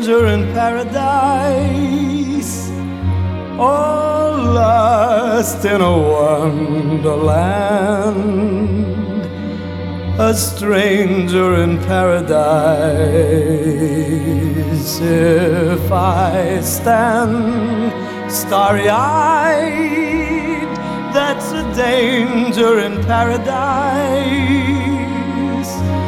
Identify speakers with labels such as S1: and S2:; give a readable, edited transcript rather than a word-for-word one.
S1: stranger in paradise, all lost in a wonderland, a stranger in paradise. If I stand starry-eyed, that's a danger in paradise.